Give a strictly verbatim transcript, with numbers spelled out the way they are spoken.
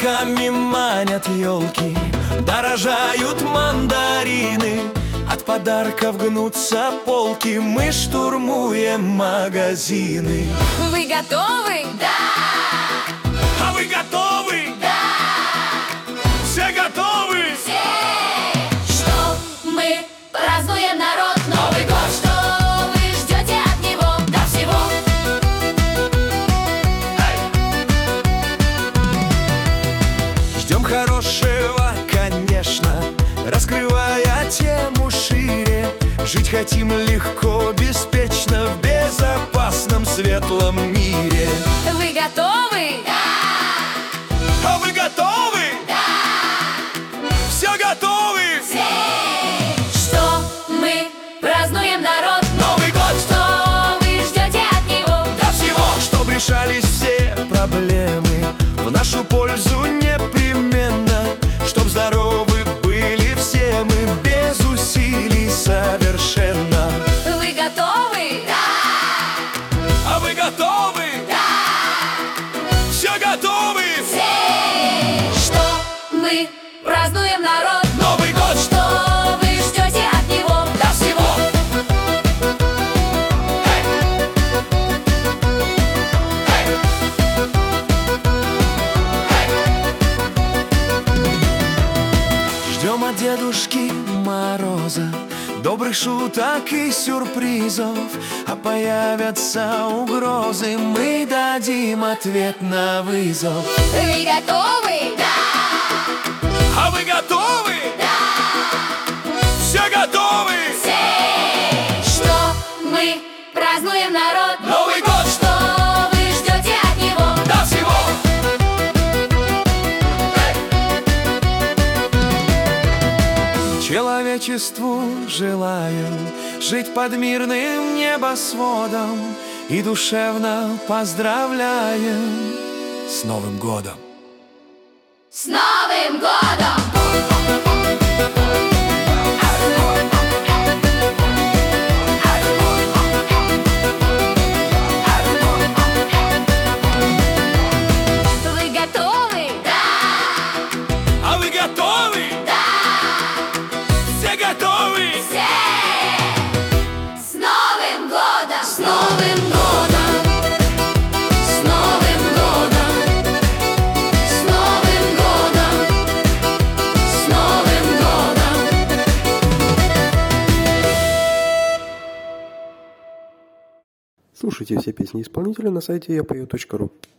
Подарками манят елки, дорожают мандарины. От подарков гнутся полки, мы штурмуем магазины. Вы готовы? Да! А вы готовы? Да! Все готовы? Все! Что мы празднуем, народ, Новый год? Что вы ждете от него? До всего! Ждем хорошего, конечно, раскрывая тему шире. Жить хотим легко, беспечно, в безопасном, светлом мире. Вы готовы? Да! А вы готовы? Да! Все готовы? Все! Что мы празднуем, народ? Новый год! Что вы ждете от него? До всего! Чтоб решались все проблемы в нашу пользу непременно. Чтоб здоровы были все мы, без усилий совершенно. Вы готовы? Да! А вы готовы? Да! Все готовы? Все! Что мы празднуем, народ? Новый год! Что вы ждете от него? До всего! Эй! Эй! Эй! Ждем от Дедушки Мороза добрых шуток и сюрпризов. А появятся угрозы, мы дадим ответ на вызов. Вы готовы? Да! А вы готовы? Да! Все готовы? Все! Что мы празднуем, народ? Новый год! Что вы ждете от него? До всего! Эй! Человечеству желаю жить под мирным небосводом и душевно поздравляем с Новым годом! С Новым годом! Вы готовы? Да! А вы готовы? Да! Все готовы? Все! С Новым годом! С Новым годом! С Новым годом! С Новым годом! С Новым годом! Слушайте все песни исполнителя на сайте я пою точка ру.